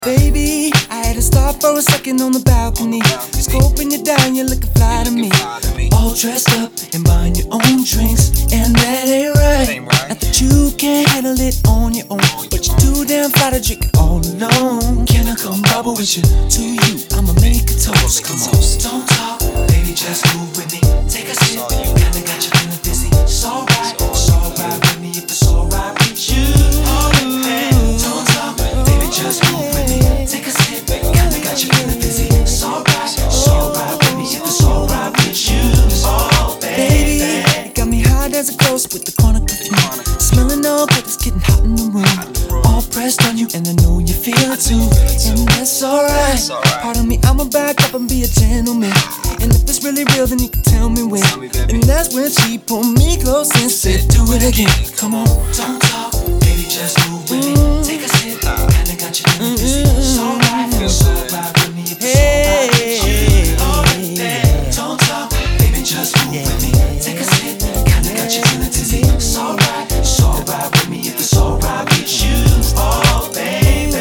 Baby, I had to stop for a second on the balcony. Scoping you down, you're looking fly to me. All dressed up and buying your own drinks, and that ain't right. Not that you can't handle it on your own, but you're too damn fly to drink it all alone. Can I come bubble with you? To you, I'ma make a toast. Come on, don't talk, baby, just move with me. Take a sip, kinda got you feeling dizzy. It's alright with me if it's alright with you. Don't talk, baby, just move with me. Take a sip, kinda got you feeling dizzy. It's alright with me if it's alright with you. Oh, baby, you got me high as a ghost with the corner perfume. Smelling all good, it's getting hot in the room. All pressed on you, and I know you feel it too. And that's alright. Pardon me, I'ma back up and be a gentleman. And if it's really real, then you can tell me when. And that's when she pulled me close and said, do it again. Come on, don't talk, baby, just move with me. Take a sip, kinda got you feeling dizzy. It's alright with me if it's alright with you. Oh, yeah. Don't talk, baby, just move with me. Take a sip, kinda got you feeling dizzy. It's alright with me if it's alright with you. Oh, baby.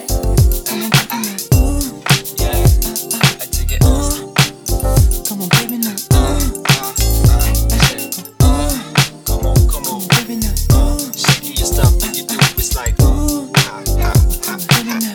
Come on, baby, now. Come on, baby, now. Shaking your stuff and you do it's like Baby, now.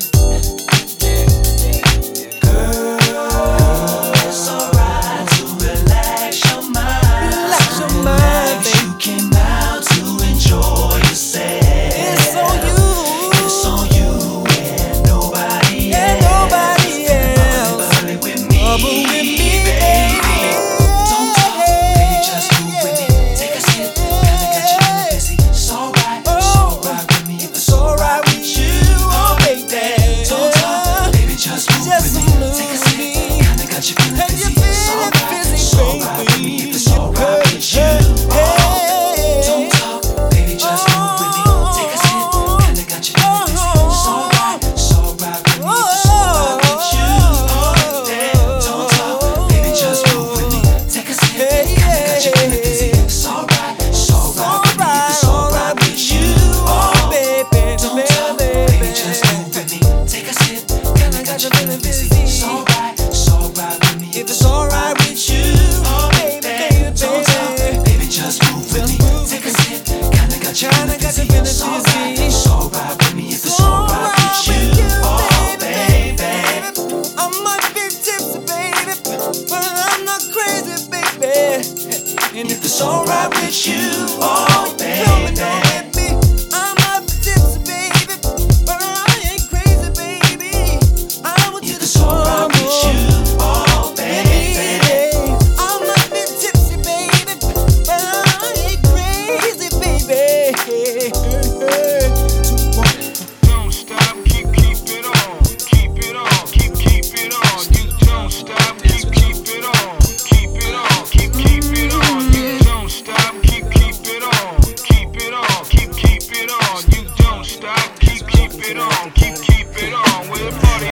Girl, it's alright to relax your mind. Relax your mind, baby. You came out to enjoy yourself. It's on you. It's on you and nobody else. Nobody else. Bubble with me, baby. Don't talk, baby, just move with me. Take a sip, kinda got you feeling dizzy. It's alright with me if it's alright with you. Oh, baby, don't talk, baby, just move with me. Take a sip, kinda got you feeling dizzy. It's alright with me if it's alright with you. Oh, don't talk, baby, just move with me. Take a sip, kinda got you feeling dizzy. It's alright with me if it's alright with you. Oh, yeah, don't talk, baby, just move with me. Take a sip, kinda got you feeling dizzy. It's alright with me if it's alright with you. Oh, baby, don't talk, baby, just move with me. Take a sip, kinda got you feeling dizzy.